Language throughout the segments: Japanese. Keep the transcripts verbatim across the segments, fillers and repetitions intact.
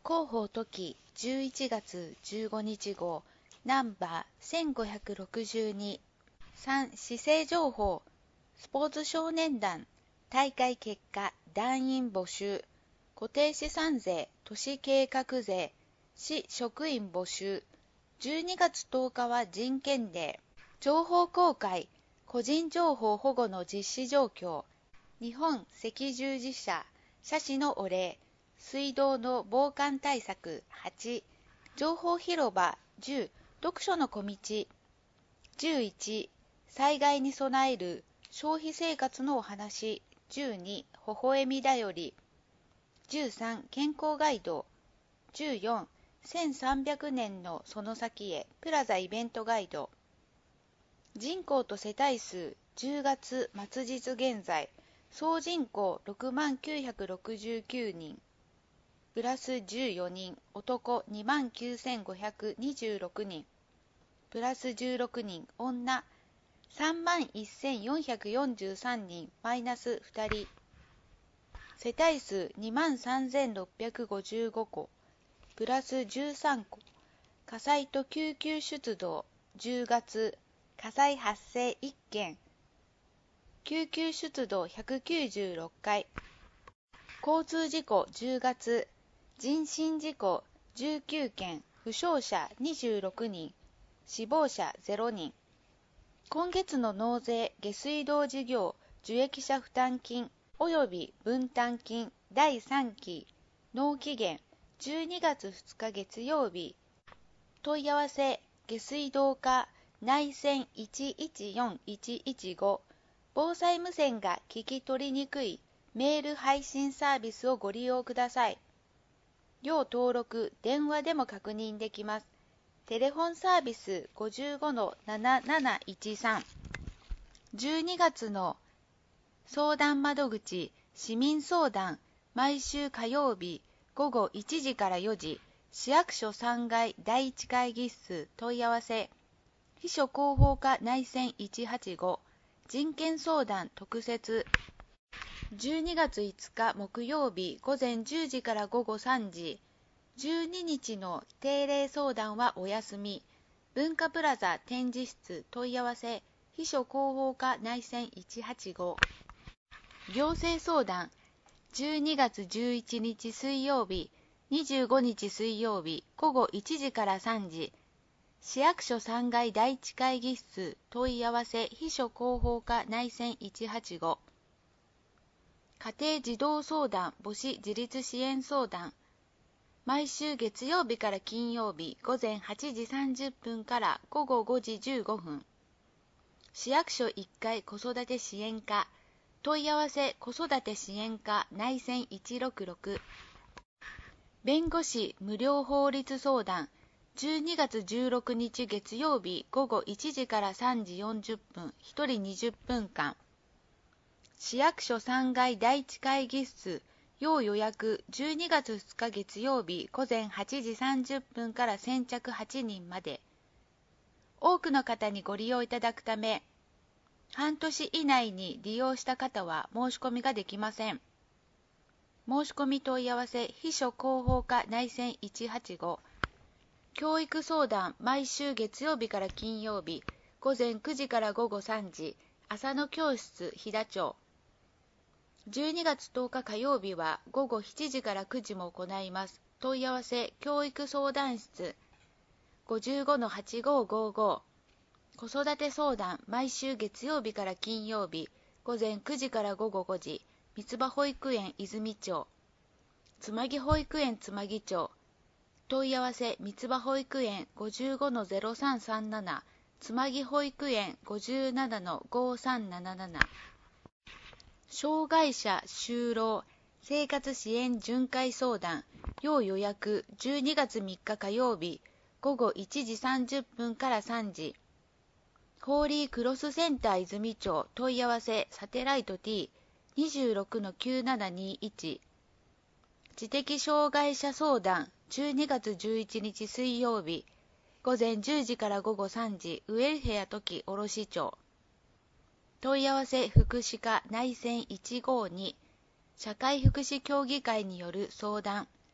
広報時じゅういちがつじゅうごにち号ナンバーせんごひゃくろくじゅうに。さん. 市政情報。スポーツ少年団大会結果団員募集。固定資産税都市計画税市職員募集。じゅうにがつとおかは人権デー。情報公開個人情報保護の実施状況。日本赤十字社社史のお礼。水道の防寒対策。はち. 情報広場。じゅう. 読書の小道。じゅういち. 災害に備える消費生活のお話。じゅうに. 微笑みだより。じゅうさん. 健康ガイド。じゅうよん. せんさんびゃくねんのその先へプラザイベントガイド。人口と世帯数じゅうがつ末日現在総人口ろくまんきゅうひゃくろくじゅうきゅうにんプラスじゅうよにん。男にまんきゅうせんごひゃくにじゅうろくにんプラスじゅうろくにん。女さんまんせんよんひゃくよんじゅうさんにんマイナスふたり。世帯数にまんさんぜんろっぴゃくごじゅうごこプラスじゅうさんこ。火災と救急出動じゅうがつ火災発生いっけん救急出動ひゃくきゅうじゅうろっかい。交通事故じゅうがつ人身事故じゅうきゅうけん負傷者にじゅうろくにん死亡者ゼロにん。今月の納税下水道事業受益者負担金及び分担金だいさんき納期限じゅうにがつふつか月曜日。問い合わせ下水道課内線いちいちよんいちいちご。防災無線が聞き取りにくいメール配信サービスをご利用ください。要登録電話でも確認できます。テレフォンサービス ごじゅうごのなななないちさん。じゅうにがつの相談窓口市民相談毎週火曜日ごごいちじからよじ市役所さんがいだいいち会議室問い合わせ秘書広報課内線いちはちご人権相談特設じゅうにがついつか木曜日ごぜんじゅうじからごごさんじじゅうににちの定例相談はお休み文化プラザ展示室問い合わせ秘書広報課内線いちはちご行政相談じゅうにがつじゅういちにち水曜日にじゅうごにち水曜日ごごいちじからさんじ市役所さんがいだいいち会議室問い合わせ秘書広報課内線いちはちご家庭児童相談母子自立支援相談毎週月曜日から金曜日ごぜんはちじさんじゅっぷんからごごごじじゅうごふん市役所いっかい子育て支援課問い合わせ子育て支援課内線いちろくろく弁護士無料法律相談じゅうにがつじゅうろくにち月曜日ごごいちじからさんじよんじゅっぷんひとりにじゅっぷんかん市役所さんがいだいいち会議室要予約じゅうにがつふつか月曜日ごぜんはちじさんじゅっぷんから先着はちにんまで。多くの方にご利用いただくため半年以内に利用した方は申し込みができません。申し込み問い合わせ秘書広報課内線いちはちご教育相談毎週月曜日から金曜日ごぜんくじからごごさんじ浅野教室飛騨町じゅうにがつとおか火曜日はごごしちじからくじも行います。問い合わせ教育相談室 ごじゅうごのはちごごご 子育て相談毎週月曜日から金曜日ごぜんくじからごごごじ三つ葉保育園泉町つまぎ保育園つまぎ町問い合わせ三つ葉保育園 ごじゅうごのゼロさんさんなな つまぎ保育園 ごじゅうななのごさんなななな障害者就労生活支援巡回相談要予約じゅうにがつみっか火曜日ごごいちじさんじゅっぷんからさんじホーリークロスセンター泉町問い合わせサテライト ティーにじゅうろくのきゅうななにいち 知的障害者相談じゅうにがつじゅういちにち水曜日ごぜんじゅうじからごごさんじウェルフェア時卸町問い合わせ福祉課内線いちごに社会福祉協議会による相談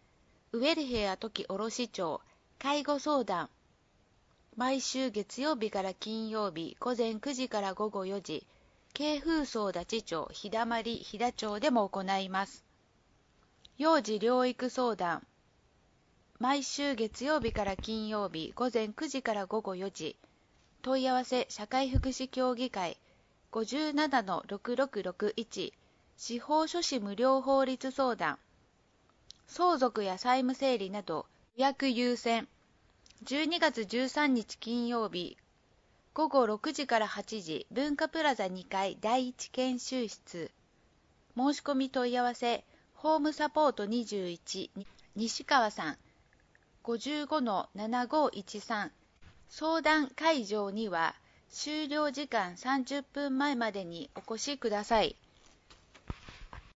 ウェルヘア時卸町介護相談。毎週月曜日から金曜日午前くじから午後よじ、京風荘立町、日だまり、日田町でも行います。幼児療育相談。毎週月曜日から金曜日午前くじから午後よじ、問い合わせ社会福祉協議会 ごじゅうななのろくろくろくいち、司法書士無料法律相談。相続や債務整理など予約優先。じゅうにがつじゅうさんにち金曜日午後ろくじからはちじ、文化プラザにかいだいいち研修室。申し込み問い合わせホームサポートにじゅういち、西川さん ごじゅうごのななごいちさん。相談会場には終了時間さんじゅっぷんまえまでにお越しください。